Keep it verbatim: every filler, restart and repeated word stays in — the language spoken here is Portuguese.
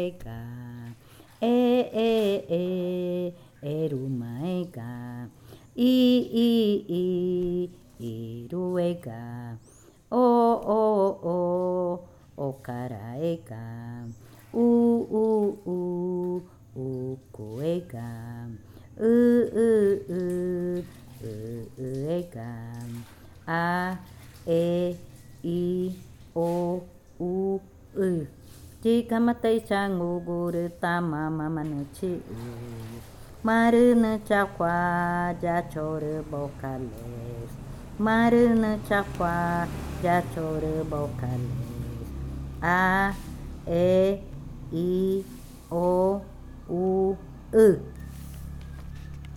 ega. E, e, e, erumaega. I, i, i, iruega. O, o, o, ocaraega. U, u, u, ucoega. U, u, u, u, uega. A, e, i, o, u, u. Jika matai changu guru tama mama no chi u. Maru no chakwa ja choru bocales. Maru no chakwa ja choru bocales. A, e, i, o, u, u.